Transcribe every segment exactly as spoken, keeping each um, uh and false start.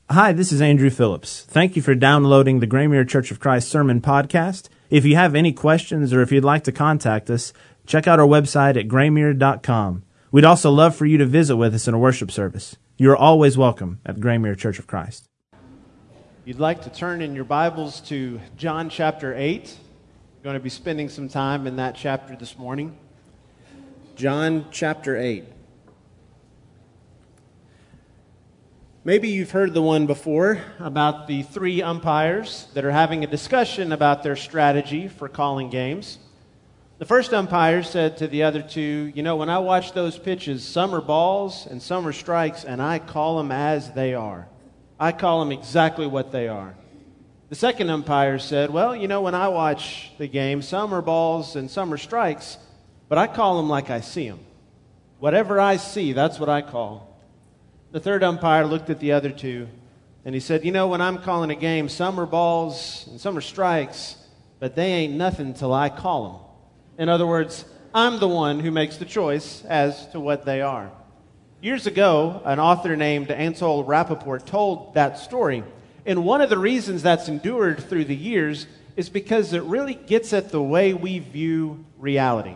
Hi, this is Andrew Phillips. Thank you for downloading the Graymere Church of Christ Sermon Podcast. If you have any questions or if you'd like to contact us, check out our website at graymere dot com. We'd also love for you to visit with us in a worship service. You are always welcome at Graymere Church of Christ. You'd like to turn in your Bibles to John chapter eight. We're going to be spending some time in that chapter this morning. John chapter eight. Maybe you've heard the one before about the three umpires that are having a discussion about their strategy for calling games. The first umpire said to the other two, you know, when I watch those pitches, some are balls and some are strikes, and I call them as they are. I call them exactly what they are. The second umpire said, well, you know, when I watch the game, some are balls and some are strikes, but I call them like I see them. Whatever I see, that's what I call. The third umpire looked at the other two, and he said, you know, when I'm calling a game, some are balls and some are strikes, but they ain't nothing till I call them. In other words, I'm the one who makes the choice as to what they are. Years ago, an author named Anatole Rappaport told that story, and one of the reasons that's endured through the years is because it really gets at the way we view reality.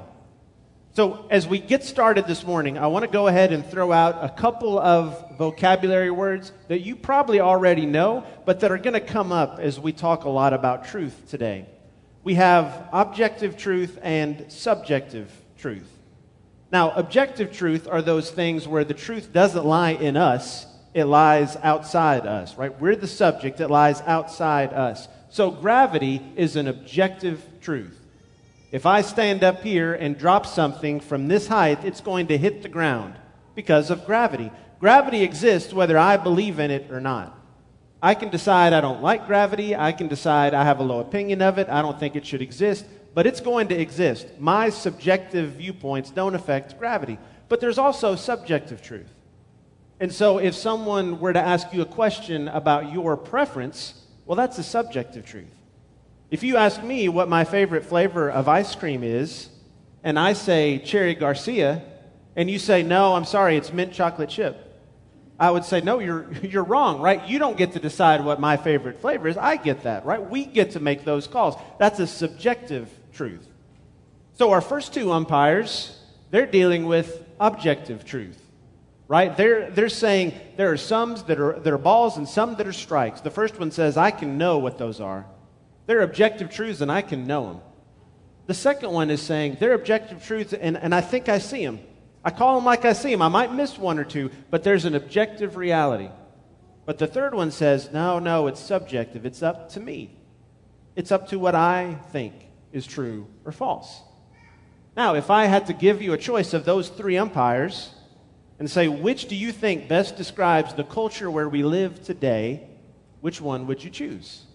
So as we get started this morning, I want to go ahead and throw out a couple of vocabulary words that you probably already know, but that are going to come up as we talk a lot about truth today. We have objective truth and subjective truth. Now, objective truth are those things where the truth doesn't lie in us, it lies outside us, right? We're the subject, it lies outside us. So gravity is an objective truth. If I stand up here and drop something from this height, it's going to hit the ground because of gravity. Gravity exists whether I believe in it or not. I can decide I don't like gravity. I can decide I have a low opinion of it. I don't think it should exist, but it's going to exist. My subjective viewpoints don't affect gravity. But there's also subjective truth. And so if someone were to ask you a question about your preference, well, that's a subjective truth. If you ask me what my favorite flavor of ice cream is, and I say Cherry Garcia, and you say, no, I'm sorry, it's mint chocolate chip, I would say, no, you're you're wrong, right? You don't get to decide what my favorite flavor is. I get that, right? We get to make those calls. That's a subjective truth. So our first two umpires, they're dealing with objective truth, right? They're they're saying there are some that are that are balls and some that are strikes. The first one says, I can know what those are. They're objective truths, and I can know them. The second one is saying they're objective truths, and, and I think I see them. I call them like I see them. I might miss one or two, but there's an objective reality. But the third one says, no, no, it's subjective. It's up to me. It's up to what I think is true or false. Now, if I had to give you a choice of those three umpires and say, which do you think best describes the culture where we live today, which one would you choose?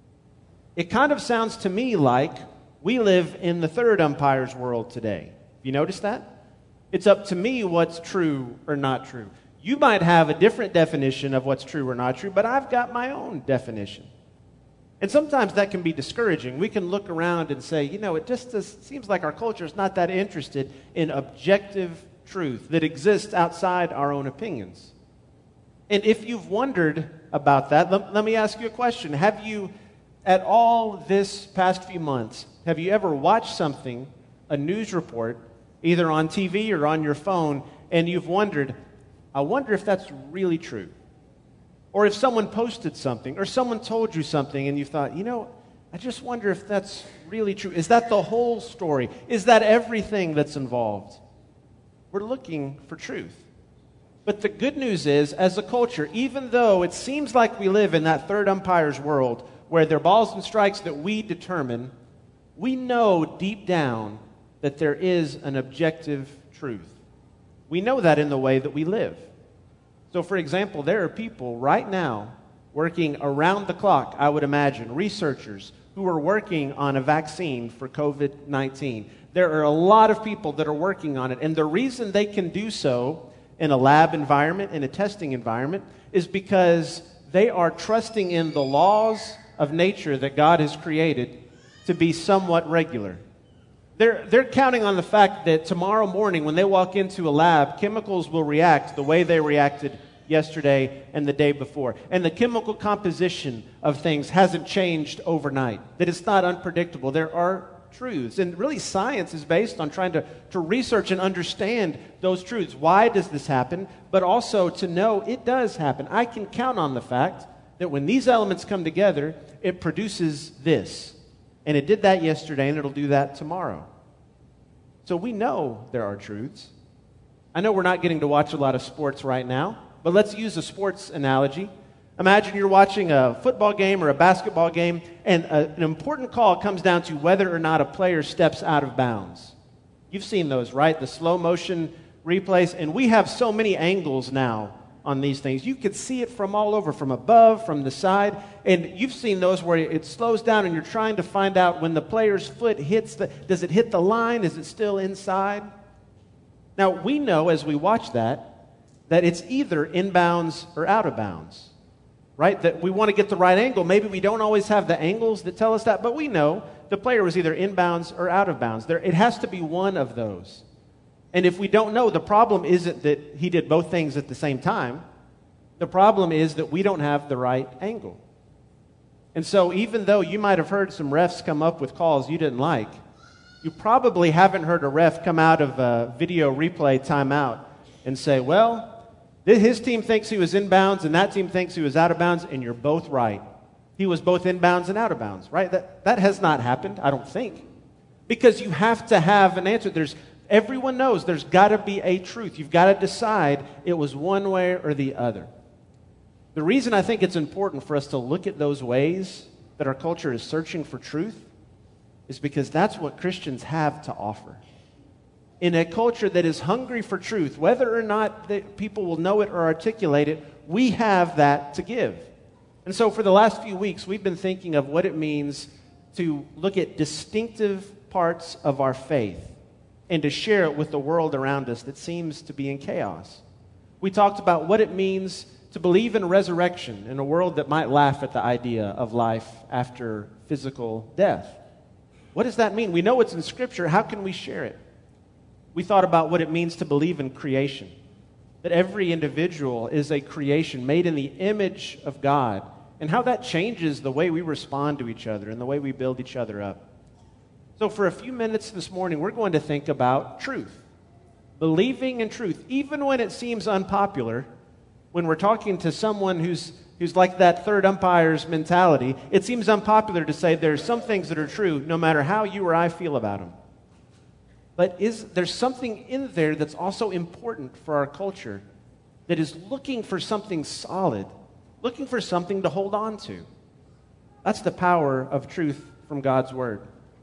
It kind of sounds to me like we live in the third umpire's world today. You notice that? It's up to me what's true or not true. You might have a different definition of what's true or not true, but I've got my own definition. And sometimes that can be discouraging. We can look around and say, you know, it just seems like our culture is not that interested in objective truth that exists outside our own opinions. And if you've wondered about that, let, let me ask you a question. Have you At all this past few months, have you ever watched something, a news report, either on T V or on your phone, and you've wondered, I wonder if that's really true? Or if someone posted something, or someone told you something, and you thought, you know, I just wonder if that's really true. Is that the whole story? Is that everything that's involved? We're looking for truth. But the good news is, as a culture, even though it seems like we live in that third umpire's world, where they're balls and strikes that we determine, we know deep down that there is an objective truth. We know that in the way that we live. So, for example, there are people right now working around the clock, I would imagine, researchers who are working on a vaccine for covid nineteen. There are a lot of people that are working on it, and the reason they can do so in a lab environment, in a testing environment, is because they are trusting in the laws of nature that God has created to be somewhat regular. They're, they're counting on the fact that tomorrow morning when they walk into a lab, chemicals will react the way they reacted yesterday and the day before. And the chemical composition of things hasn't changed overnight, that it's not unpredictable. There are truths. And really science is based on trying to, to research and understand those truths. Why does this happen? But also to know it does happen. I can count on the fact that when these elements come together, it produces this. And it did that yesterday, and it'll do that tomorrow. So we know there are truths. I know we're not getting to watch a lot of sports right now, but let's use a sports analogy. Imagine you're watching a football game or a basketball game, and a, an important call comes down to whether or not a player steps out of bounds. You've seen those, right? The slow motion replays, and we have so many angles now on these things. You could see it from all over, from above, from the side, and you've seen those where it slows down and you're trying to find out when the player's foot hits the, does it hit the line? Is it still inside? Now, we know as we watch that, that it's either inbounds or out of bounds. Right? That we want to get the right angle. Maybe we don't always have the angles that tell us that, but we know the player was either inbounds or out of bounds. There, it has to be one of those. And if we don't know, the problem isn't that he did both things at the same time. The problem is that we don't have the right angle. And so even though you might have heard some refs come up with calls you didn't like, you probably haven't heard a ref come out of a video replay timeout and say, well, his team thinks he was inbounds, and that team thinks he was out of bounds, and you're both right. He was both inbounds and out of bounds, right? That, that has not happened, I don't think. Because you have to have an answer. There's, everyone knows there's got to be a truth. You've got to decide it was one way or the other. The reason I think it's important for us to look at those ways that our culture is searching for truth is because that's what Christians have to offer. In a culture that is hungry for truth, whether or not the people will know it or articulate it, we have that to give. And so for the last few weeks, we've been thinking of what it means to look at distinctive parts of our faith and to share it with the world around us that seems to be in chaos. We talked about what it means to believe in resurrection in a world that might laugh at the idea of life after physical death. What does that mean? We know it's in Scripture. How can we share it? We thought about what it means to believe in creation, that every individual is a creation made in the image of God, and how that changes the way we respond to each other and the way we build each other up. So for a few minutes this morning, we're going to think about truth, believing in truth, even when it seems unpopular. When we're talking to someone who's who's like that third umpire's mentality, it seems unpopular to say there's some things that are true no matter how you or I feel about them. But is there's something in there that's also important for our culture that is looking for something solid, looking for something to hold on to. That's the power of truth from God's Word.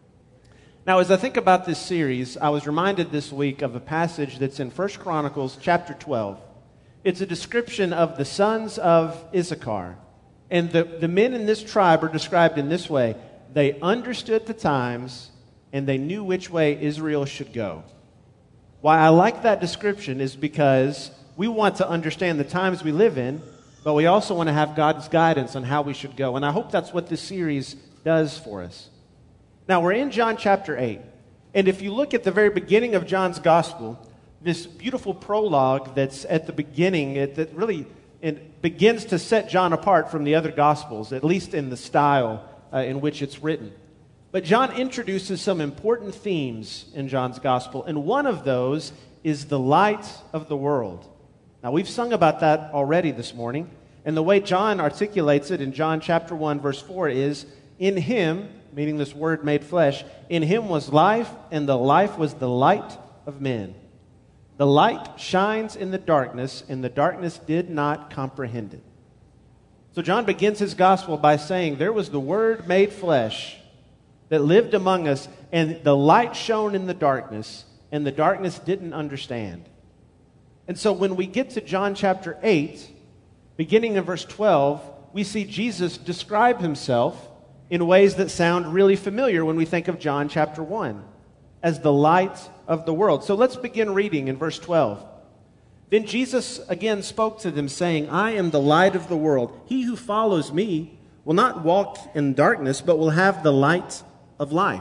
Now, as I think about this series, I was reminded this week of a passage that's in First Chronicles chapter twelve. It's a description of the sons of Issachar. And the, the men in this tribe are described in this way. They understood the times, and they knew which way Israel should go. Why I like that description is because we want to understand the times we live in, but we also want to have God's guidance on how we should go. And I hope that's what this series does for us. Now, we're in John chapter eight. And if you look at the very beginning of John's gospel, this beautiful prologue that's at the beginning, it, that really it begins to set John apart from the other gospels, at least in the style uh, in which it's written. But John introduces some important themes in John's gospel, and one of those is the light of the world. Now, we've sung about that already this morning, and the way John articulates it in John chapter one, verse four is, in him, meaning this word made flesh, in him was life, and the life was the light of men. The light shines in the darkness, and the darkness did not comprehend it. So John begins his gospel by saying, there was the Word made flesh that lived among us, and the light shone in the darkness, and the darkness didn't understand. And so when we get to John chapter eight, beginning in verse twelve, we see Jesus describe himself in ways that sound really familiar when we think of John chapter one, as the light of the world. So let's begin reading in verse twelve. Then Jesus again spoke to them, saying, I am the light of the world. He who follows me will not walk in darkness, but will have the light of life.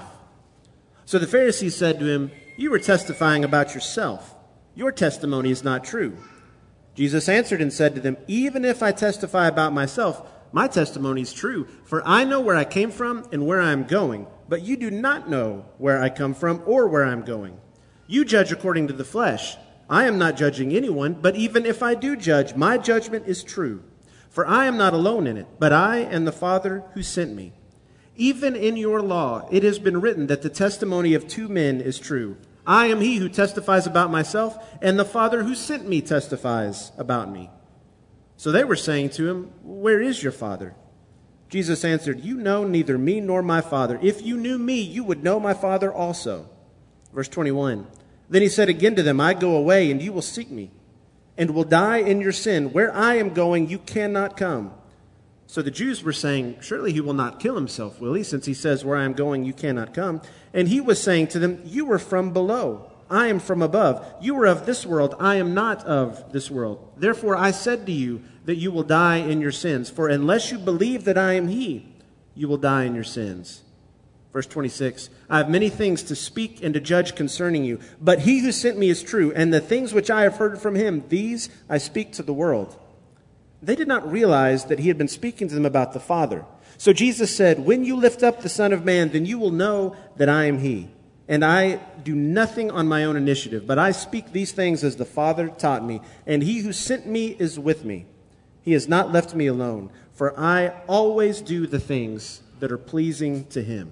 So the Pharisees said to him, you are testifying about yourself. Your testimony is not true. Jesus answered and said to them, "Even if I testify about myself, my testimony is true, for I know where I came from and where I am going, but you do not know where I come from or where I am going. You judge according to the flesh. I am not judging anyone, but even if I do judge, my judgment is true. For I am not alone in it, but I and the Father who sent me. Even in your law it has been written that the testimony of two men is true. I am he who testifies about myself, and the Father who sent me testifies about me." So they were saying to him, "Where is your Father?" Jesus answered, "You know neither me nor my Father. If you knew me, you would know my Father also." Verse twenty-one, "Then he said again to them, I go away, and you will seek me, and will die in your sin. Where I am going, you cannot come." So the Jews were saying, "Surely he will not kill himself, will he, since he says, 'Where I am going, you cannot come'?" And he was saying to them, "You are from below. I am from above. You are of this world. I am not of this world. Therefore I said to you that you will die in your sins. For unless you believe that I am he, you will die in your sins." Verse twenty-six, "I have many things to speak and to judge concerning you, but he who sent me is true, and the things which I have heard from him, these I speak to the world." They did not realize that he had been speaking to them about the Father. So Jesus said, "When you lift up the Son of Man, then you will know that I am he. And I do nothing on my own initiative, but I speak these things as the Father taught me, and he who sent me is with me. He has not left me alone, for I always do the things that are pleasing to him."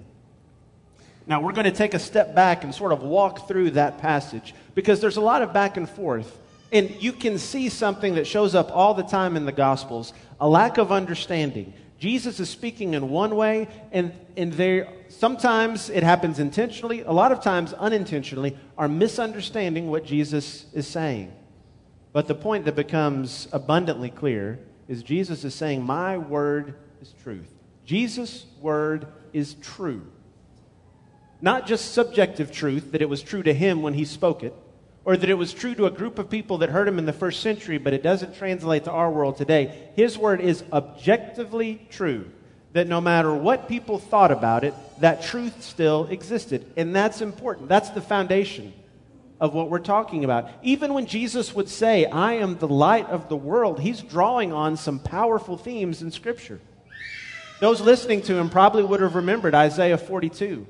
Now we're going to take a step back and sort of walk through that passage, because there's a lot of back and forth. And you can see something that shows up all the time in the Gospels, a lack of understanding. Jesus is speaking in one way, and, and there sometimes it happens intentionally, a lot of times unintentionally, are misunderstanding what Jesus is saying. But the point that becomes abundantly clear is Jesus is saying, my word is truth. Jesus' word is true. Not just subjective truth, that it was true to him when he spoke it, or that it was true to a group of people that heard him in the first century, but it doesn't translate to our world today. His word is objectively true, that no matter what people thought about it, that truth still existed. And that's important. That's the foundation of what we're talking about. Even when Jesus would say, "I am the light of the world," he's drawing on some powerful themes in Scripture. Those listening to him probably would have remembered Isaiah forty-two.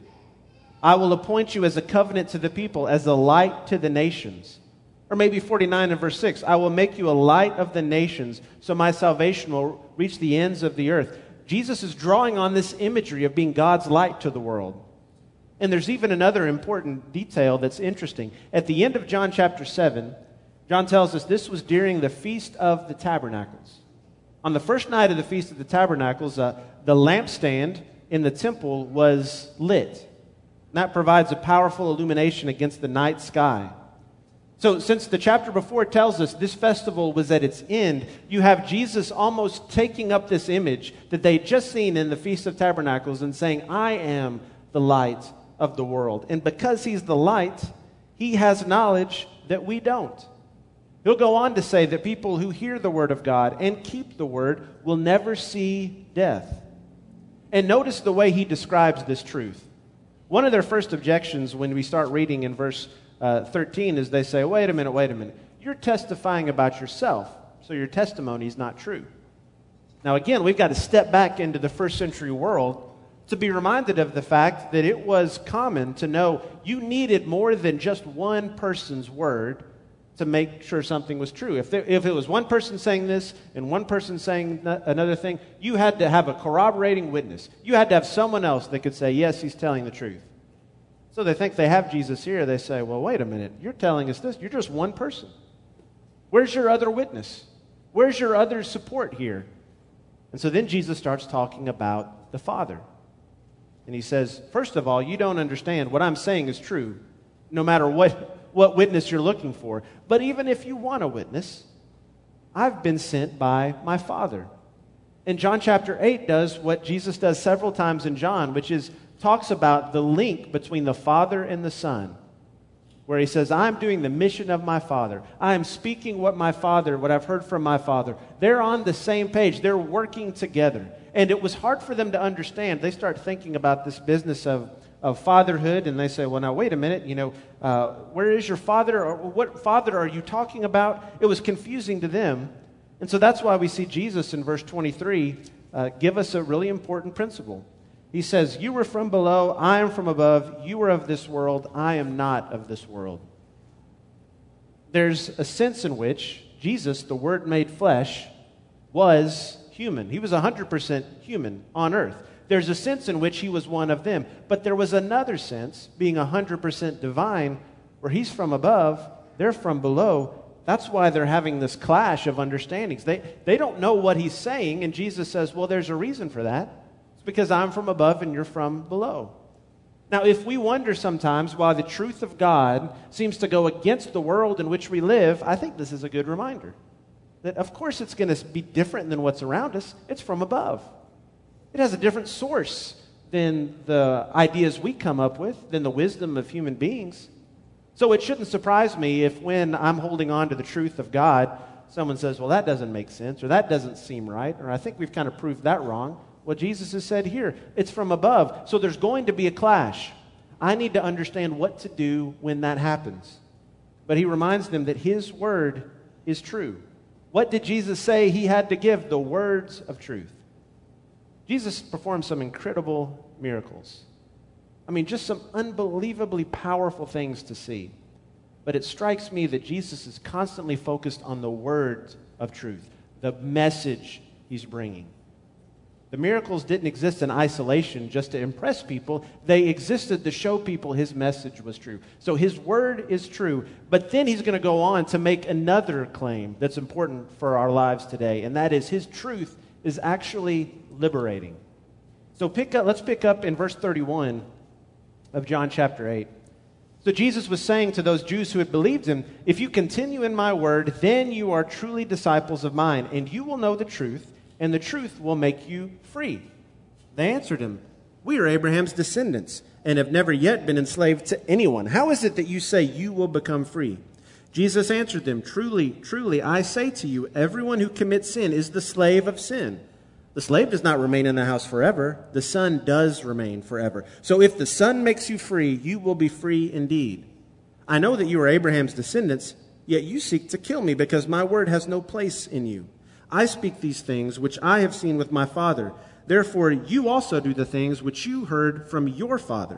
"I will appoint you as a covenant to the people, as a light to the nations." Or maybe forty-nine and verse six, "I will make you a light of the nations, so my salvation will reach the ends of the earth." Jesus is drawing on this imagery of being God's light to the world. And there's even another important detail that's interesting. At the end of John chapter seven, John tells us this was during the Feast of the Tabernacles. On the first night of the Feast of the Tabernacles, uh, the lampstand in the temple was lit. That provides a powerful illumination against the night sky. So since the chapter before tells us this festival was at its end, you have Jesus almost taking up this image that they'd just seen in the Feast of Tabernacles and saying, "I am the light of the world." And because he's the light, he has knowledge that we don't. He'll go on to say that people who hear the word of God and keep the word will never see death. And notice the way he describes this truth. One of their first objections when we start reading in verse uh, thirteen is they say, wait a minute, wait a minute. You're testifying about yourself, so your testimony is not true. Now again, we've got to step back into the first century world to be reminded of the fact that it was common to know you needed more than just one person's word to make sure something was true. If, there, if it was one person saying this and one person saying another thing, you had to have a corroborating witness. You had to have someone else that could say, yes, he's telling the truth. So they think they have Jesus here. They say, well, wait a minute. You're telling us this. You're just one person. Where's your other witness? Where's your other support here? And so then Jesus starts talking about the Father. And he says, first of all, you don't understand. What I'm saying is true, no matter what, what witness you're looking for. But even if you want a witness, I've been sent by my Father. And John chapter eight does what Jesus does several times in John, which is talks about the link between the Father and the Son, where he says, I'm doing the mission of my Father. I am speaking what my Father, what I've heard from my Father. They're on the same page. They're working together. And it was hard for them to understand. They start thinking about this business of, of fatherhood, and they say, well, now, wait a minute, you know, uh, where is your father? Or what father are you talking about? It was confusing to them. And so that's why we see Jesus in verse twenty-three uh, give us a really important principle. He says, you were from below, I am from above. You are of this world, I am not of this world. There's a sense in which Jesus, the Word made flesh, was human. He was one hundred percent human on earth. There's a sense in which he was one of them. But there was another sense, being one hundred percent divine, where he's from above, they're from below. That's why they're having this clash of understandings. They, they don't know what he's saying, and Jesus says, well, there's a reason for that. It's because I'm from above and you're from below. Now, if we wonder sometimes why the truth of God seems to go against the world in which we live, I think this is a good reminder. That of course it's going to be different than what's around us. It's from above. It has a different source than the ideas we come up with, than the wisdom of human beings. So it shouldn't surprise me if when I'm holding on to the truth of God, someone says, well, that doesn't make sense, or that doesn't seem right, or I think we've kind of proved that wrong. Well, Jesus has said here, it's from above. So there's going to be a clash. I need to understand what to do when that happens. But he reminds them that his word is true. What did Jesus say he had to give? The words of truth. Jesus performed some incredible miracles. I mean, just some unbelievably powerful things to see. But it strikes me that Jesus is constantly focused on the words of truth, the message he's bringing. The miracles didn't exist in isolation just to impress people. They existed to show people his message was true. So his word is true. But then he's going to go on to make another claim that's important for our lives today, and that is his truth is actually liberating. So pick up, let's pick up in verse thirty-one of John chapter eight. So Jesus was saying to those Jews who had believed him, if you continue in my word, then you are truly disciples of mine, and you will know the truth, and the truth will make you free. They answered him, we are Abraham's descendants, and have never yet been enslaved to anyone. How is it that you say you will become free? Jesus answered them, truly, truly, I say to you, everyone who commits sin is the slave of sin. The slave does not remain in the house forever. The Son does remain forever. So if the Son makes you free, you will be free indeed. I know that you are Abraham's descendants, yet you seek to kill me because my word has no place in you. I speak these things which I have seen with my Father. Therefore you also do the things which you heard from your father.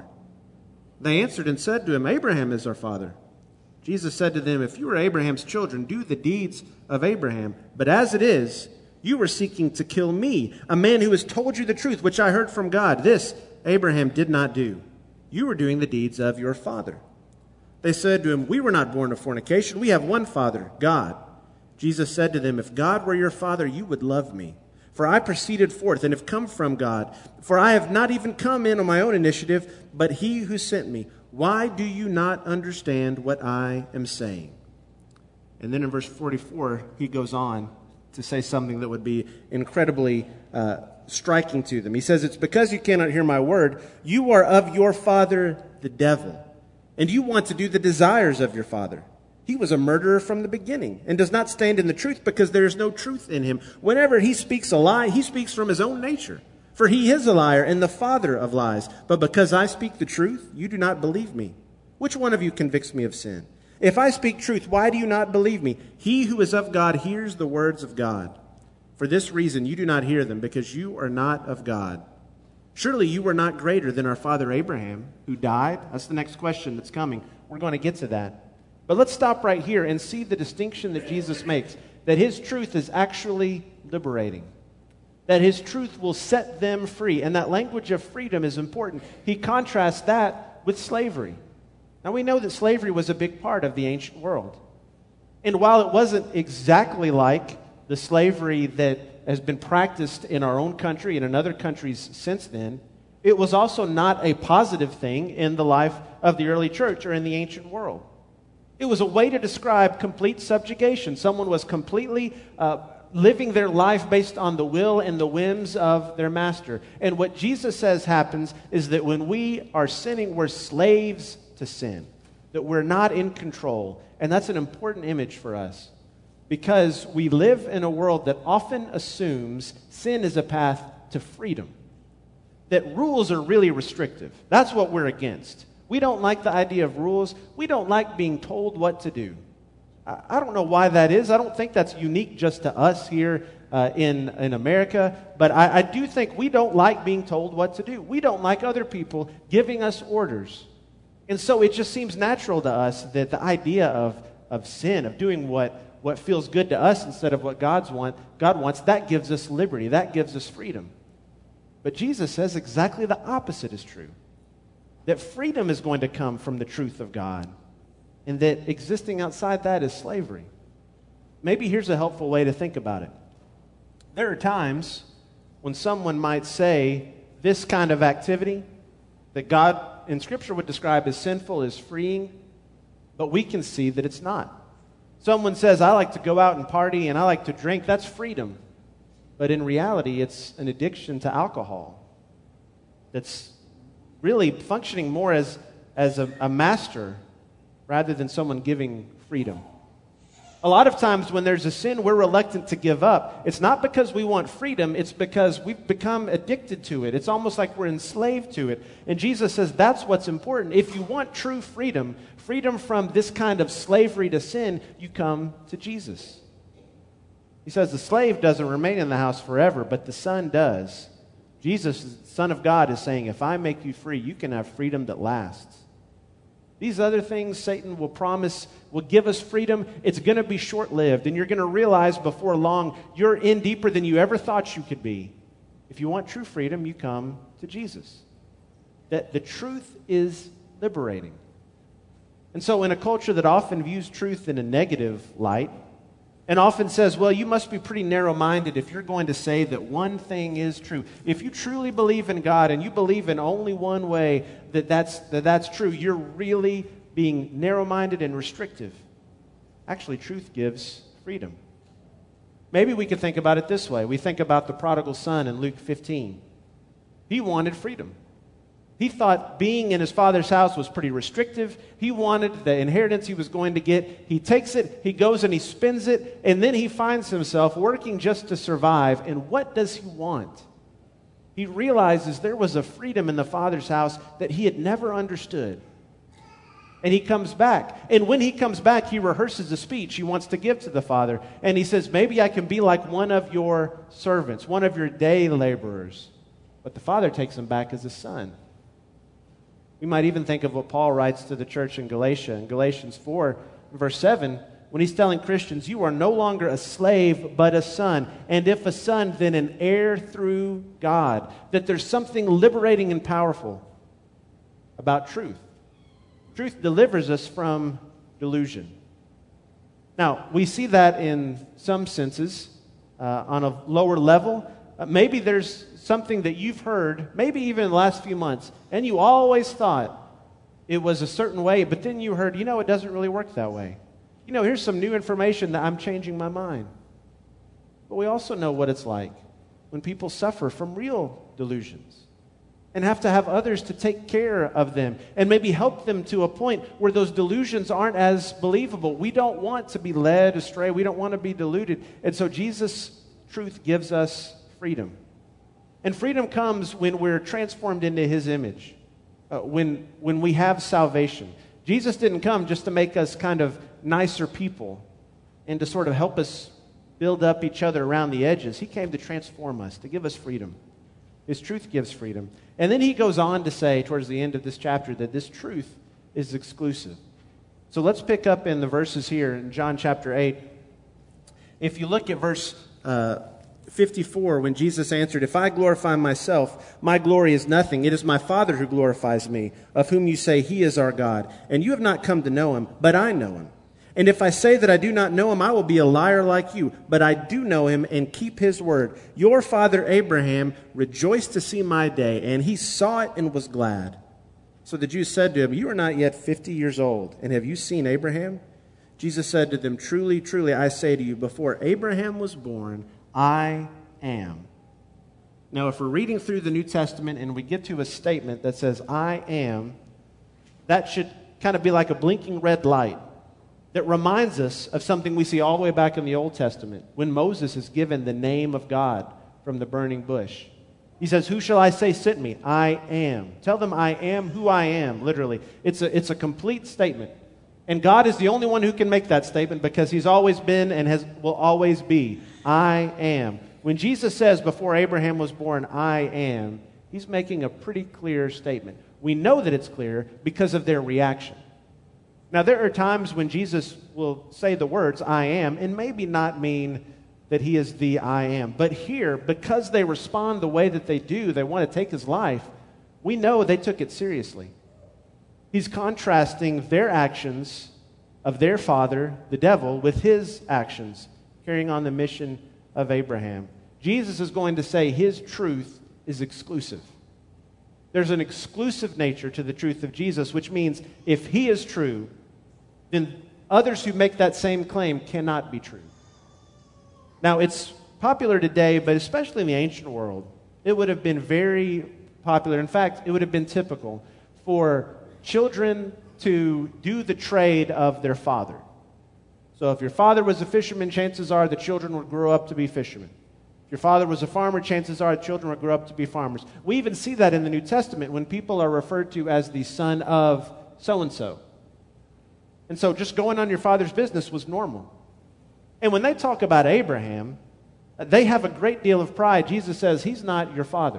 They answered and said to him, Abraham is our father. Jesus said to them, if you are Abraham's children, do the deeds of Abraham. But as it is, you are seeking to kill me, a man who has told you the truth, which I heard from God. This Abraham did not do. You are doing the deeds of your father. They said to him, we were not born of fornication. We have one Father, God. Jesus said to them, if God were your Father, you would love me. For I proceeded forth and have come from God. For I have not even come in on my own initiative, but he who sent me. Why do you not understand what I am saying? And then in verse forty-four, he goes on to say something that would be incredibly uh, striking to them. He says, it's because you cannot hear my word. You are of your father, the devil, and you want to do the desires of your father. He was a murderer from the beginning and does not stand in the truth because there is no truth in him. Whenever he speaks a lie, he speaks from his own nature. For he is a liar and the father of lies. But because I speak the truth, you do not believe me. Which one of you convicts me of sin? If I speak truth, why do you not believe me? He who is of God hears the words of God. For this reason you do not hear them, because you are not of God. Surely you were not greater than our father Abraham, who died? That's the next question that's coming. We're going to get to that. But let's stop right here and see the distinction that Jesus makes, that his truth is actually liberating, that his truth will set them free. And that language of freedom is important. He contrasts that with slavery. Now we know that slavery was a big part of the ancient world. And while it wasn't exactly like the slavery that has been practiced in our own country and in other countries since then, it was also not a positive thing in the life of the early church or in the ancient world. It was a way to describe complete subjugation. Someone was completely uh, living their life based on the will and the whims of their master. And what Jesus says happens is that when we are sinning, we're slaves to sin, that we're not in control. And that's an important image for us because we live in a world that often assumes sin is a path to freedom. that rules are really restrictive. That's what we're against. We don't like the idea of rules. We don't like being told what to do. I, I don't know why that is. I don't think that's unique just to us here uh, in, in America. But I, I do think we don't like being told what to do. We don't like other people giving us orders. And so it just seems natural to us that the idea of, of sin, of doing what, what feels good to us instead of what God's want, God wants, that gives us liberty. That gives us freedom. But Jesus says exactly the opposite is true. That freedom is going to come from the truth of God. And that existing outside that is slavery. Maybe here's a helpful way to think about it. There are times when someone might say this kind of activity that God in Scripture would describe as sinful is freeing, but we can see that it's not. Someone says, I like to go out and party and I like to drink. That's freedom. But in reality, it's an addiction to alcohol that's really functioning more as, as a, a master rather than someone giving freedom. A lot of times when there's a sin we're reluctant to give up, it's not because we want freedom, it's because we've become addicted to it. It's almost like we're enslaved to it. And Jesus says that's what's important. If you want true freedom, freedom from this kind of slavery to sin, you come to Jesus. He says the slave doesn't remain in the house forever, but the son does. Jesus, the Son of God, is saying, if I make you free, you can have freedom that lasts. These other things Satan will promise will give us freedom. It's going to be short-lived, and you're going to realize before long you're in deeper than you ever thought you could be. If you want true freedom, you come to Jesus. That the truth is liberating. And so in a culture that often views truth in a negative light, and often says, well, you must be pretty narrow-minded if you're going to say that one thing is true. If you truly believe in God and you believe in only one way that that's, that that's true, you're really being narrow-minded and restrictive. Actually, truth gives freedom. Maybe we could think about it this way. We think about the prodigal son in Luke fifteen. He wanted freedom. He thought being in his father's house was pretty restrictive. He wanted the inheritance he was going to get. He takes it, he goes and he spends it, and then he finds himself working just to survive. And what does he want? He realizes there was a freedom in the father's house that he had never understood. And he comes back. And when he comes back, he rehearses a speech he wants to give to the father. And he says, maybe I can be like one of your servants, one of your day laborers. But the father takes him back as a son. We might even think of what Paul writes to the church in Galatia. In Galatians four, verse seven, when he's telling Christians, you are no longer a slave, but a son. And if a son, then an heir through God. That there's something liberating and powerful about truth. Truth delivers us from delusion. Now, we see that in some senses uh, on a lower level. Uh, maybe there's something that you've heard, maybe even in the last few months, and you always thought it was a certain way, but then you heard, you know, it doesn't really work that way. You know, here's some new information that I'm changing my mind. But we also know what it's like when people suffer from real delusions and have to have others to take care of them and maybe help them to a point where those delusions aren't as believable. We don't want to be led astray. We don't want to be deluded. And so Jesus' truth gives us freedom. And freedom comes when we're transformed into His image, uh, when, when we have salvation. Jesus didn't come just to make us kind of nicer people and to sort of help us build up each other around the edges. He came to transform us, to give us freedom. His truth gives freedom. And then he goes on to say towards the end of this chapter that this truth is exclusive. So let's pick up in the verses here in John chapter eight. If you look at verse uh, fifty-four, when Jesus answered, if I glorify myself, my glory is nothing. It is my Father who glorifies me, of whom you say he is our God. And you have not come to know him, but I know him. And if I say that I do not know him, I will be a liar like you. But I do know him and keep his word. Your father Abraham rejoiced to see my day, and he saw it and was glad. So the Jews said to him, you are not yet fifty years old, and have you seen Abraham? Jesus said to them, truly, truly, I say to you, before Abraham was born, I am. Now, if we're reading through the New Testament and we get to a statement that says, I am, that should kind of be like a blinking red light that reminds us of something we see all the way back in the Old Testament when Moses is given the name of God from the burning bush. He says, who shall I say sent me? I am. Tell them I am who I am, literally. It's a, it's a complete statement. And God is the only one who can make that statement because he's always been and has will always be. I am. When Jesus says before Abraham was born, I am, he's making a pretty clear statement. We know that it's clear because of their reaction. Now, there are times when Jesus will say the words, I am, and maybe not mean that he is the I am. But here, because they respond the way that they do, they want to take his life, we know they took it seriously. He's contrasting their actions of their father, the devil, with his actions, carrying on the mission of Abraham. Jesus is going to say his truth is exclusive. There's an exclusive nature to the truth of Jesus, which means if he is true, then others who make that same claim cannot be true. Now, it's popular today, but especially in the ancient world, it would have been very popular. In fact, it would have been typical for children to do the trade of their father. So if your father was a fisherman, chances are the children would grow up to be fishermen. If your father was a farmer, chances are the children would grow up to be farmers. We even see that in the New Testament when people are referred to as the son of so-and-so. And so just going on your father's business was normal. And when they talk about Abraham, they have a great deal of pride. Jesus says, he's not your father.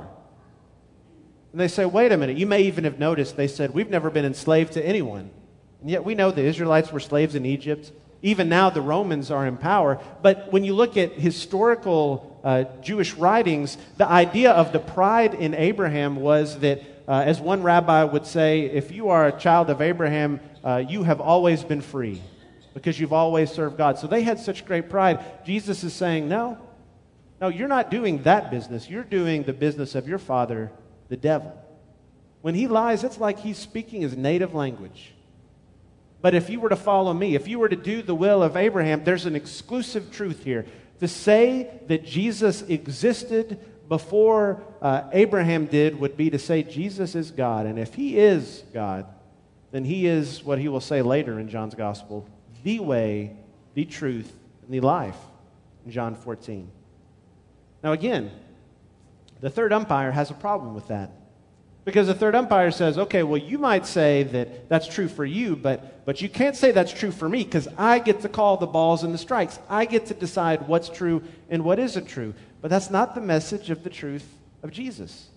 And they say, wait a minute. You may even have noticed they said, we've never been enslaved to anyone. And yet we know the Israelites were slaves in Egypt. Even now the Romans are in power. But when you look at historical uh, Jewish writings, the idea of the pride in Abraham was that, uh, as one rabbi would say, if you are a child of Abraham, uh, you have always been free because you've always served God. So they had such great pride. Jesus is saying, no, no, you're not doing that business. You're doing the business of your father, the devil. When he lies, it's like he's speaking his native language. But if you were to follow me, if you were to do the will of Abraham, there's an exclusive truth here. To say that Jesus existed before uh, Abraham did would be to say Jesus is God. And if he is God, then he is what he will say later in John's Gospel, the way, the truth, and the life, in John fourteen. Now again, the third umpire has a problem with that. Because the third umpire says, okay, well, you might say that that's true for you, but, but you can't say that's true for me because I get to call the balls and the strikes. I get to decide what's true and what isn't true. But that's not the message of the truth of Jesus.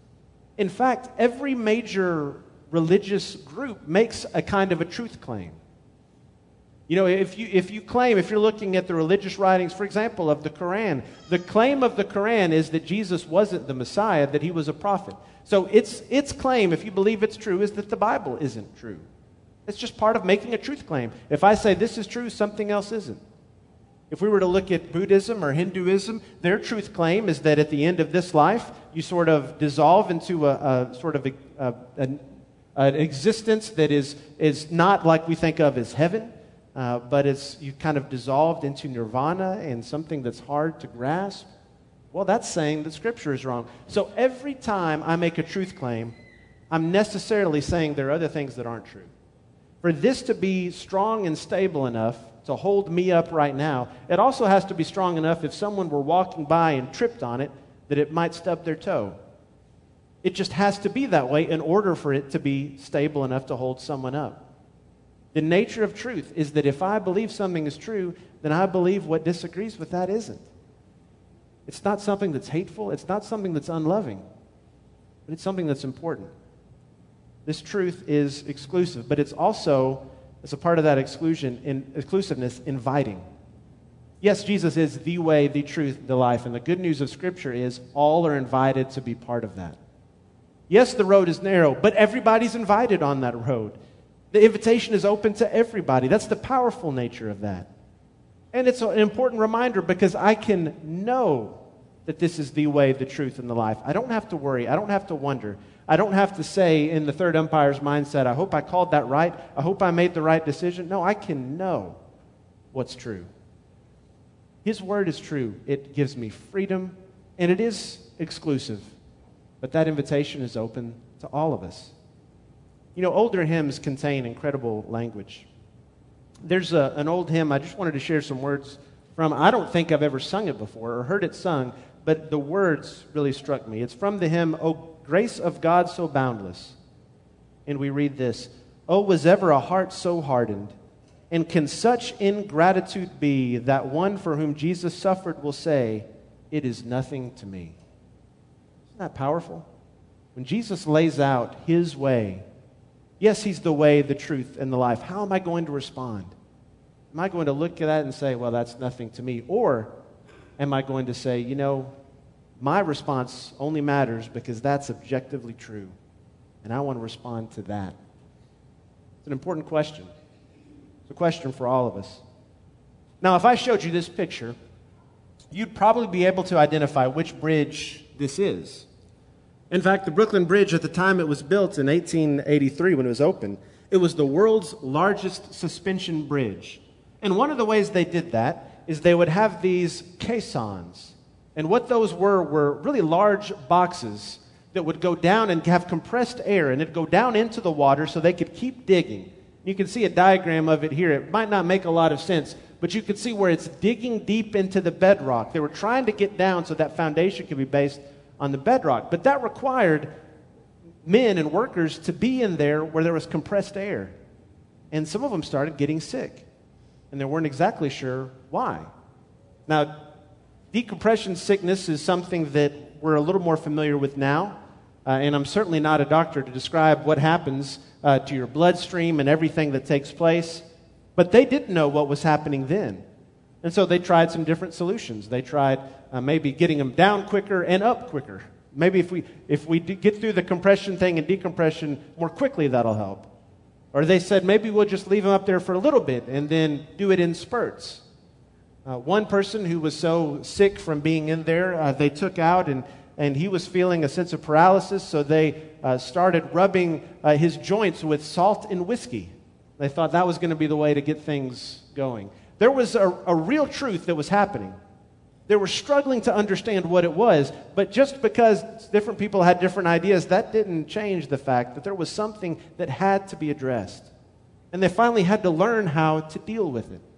In fact, every major religious group makes a kind of a truth claim. You know, if you if you claim, if you're looking at the religious writings, for example, of the Quran, the claim of the Quran is that Jesus wasn't the Messiah, that he was a prophet. So its its claim, if you believe it's true, is that the Bible isn't true. It's just part of making a truth claim. If I say this is true, something else isn't. If we were to look at Buddhism or Hinduism, their truth claim is that at the end of this life, you sort of dissolve into a, a sort of a, a, an, an existence that is is not like we think of as heaven. Uh, but it's you kind of dissolved into nirvana and something that's hard to grasp. Well, that's saying that Scripture is wrong. So every time I make a truth claim, I'm necessarily saying there are other things that aren't true. For this to be strong and stable enough to hold me up right now, it also has to be strong enough if someone were walking by and tripped on it, that it might stub their toe. It just has to be that way in order for it to be stable enough to hold someone up. The nature of truth is that if I believe something is true, then I believe what disagrees with that isn't. It's not something that's hateful. It's not something that's unloving. But it's something that's important. This truth is exclusive, but it's also, as a part of that exclusion, in, exclusiveness, inviting. Yes, Jesus is the way, the truth, the life. And the good news of Scripture is all are invited to be part of that. Yes, the road is narrow, but everybody's invited on that road. The invitation is open to everybody. That's the powerful nature of that. And it's an important reminder because I can know that this is the way, the truth, and the life. I don't have to worry. I don't have to wonder. I don't have to say in the third umpire's mindset, I hope I called that right. I hope I made the right decision. No, I can know what's true. His word is true. It gives me freedom, and it is exclusive. But that invitation is open to all of us. You know, older hymns contain incredible language. There's a, an old hymn I just wanted to share some words from. I don't think I've ever sung it before or heard it sung, but the words really struck me. It's from the hymn, "O Grace of God So Boundless." And we read this, "Oh, was ever a heart so hardened, and can such ingratitude be that one for whom Jesus suffered will say, 'It is nothing to me'?" Isn't that powerful? When Jesus lays out his way, yes, he's the way, the truth, and the life. How am I going to respond? Am I going to look at that and say, well, that's nothing to me? Or am I going to say, you know, my response only matters because that's objectively true, and I want to respond to that? It's an important question. It's a question for all of us. Now, if I showed you this picture, you'd probably be able to identify which bridge this is. In fact, the Brooklyn Bridge, at the time it was built in eighteen eighty-three when it was opened, it was the world's largest suspension bridge. And one of the ways they did that is they would have these caissons. And what those were were really large boxes that would go down and have compressed air, and it'd go down into the water so they could keep digging. You can see a diagram of it here. It might not make a lot of sense, but you can see where it's digging deep into the bedrock. They were trying to get down so that foundation could be based on the bedrock. But that required men and workers to be in there where there was compressed air. And some of them started getting sick, and they weren't exactly sure why. Now, decompression sickness is something that we're a little more familiar with now, uh, and I'm certainly not a doctor to describe what happens uh, to your bloodstream and everything that takes place, but they didn't know what was happening then. And so they tried some different solutions. They tried uh, maybe getting them down quicker and up quicker. Maybe if we if we get through the compression thing and decompression more quickly, that'll help. Or they said maybe we'll just leave them up there for a little bit and then do it in spurts. Uh, one person who was so sick from being in there, uh, they took out and, and he was feeling a sense of paralysis, so they uh, started rubbing uh, his joints with salt and whiskey. They thought that was going to be the way to get things going. There was a, a real truth that was happening. They were struggling to understand what it was, but just because different people had different ideas, that didn't change the fact that there was something that had to be addressed. And they finally had to learn how to deal with it.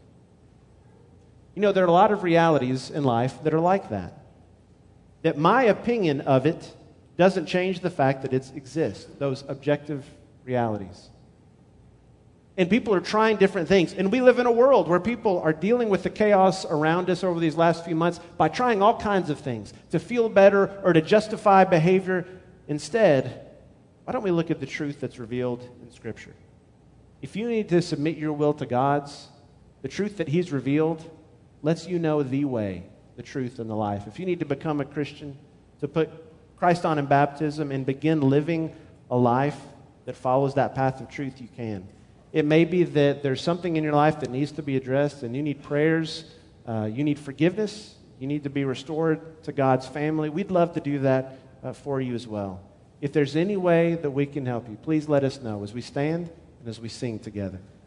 You know, there are a lot of realities in life that are like that. That my opinion of it doesn't change the fact that it exists, those objective realities. And people are trying different things. And we live in a world where people are dealing with the chaos around us over these last few months by trying all kinds of things to feel better or to justify behavior. Instead, why don't we look at the truth that's revealed in Scripture? If you need to submit your will to God's, the truth that He's revealed lets you know the way, the truth, and the life. If you need to become a Christian, to put Christ on in baptism and begin living a life that follows that path of truth, you can. It may be that there's something in your life that needs to be addressed, and you need prayers, uh, you need forgiveness, you need to be restored to God's family. We'd love to do that uh, for you as well. If there's any way that we can help you, please let us know as we stand and as we sing together.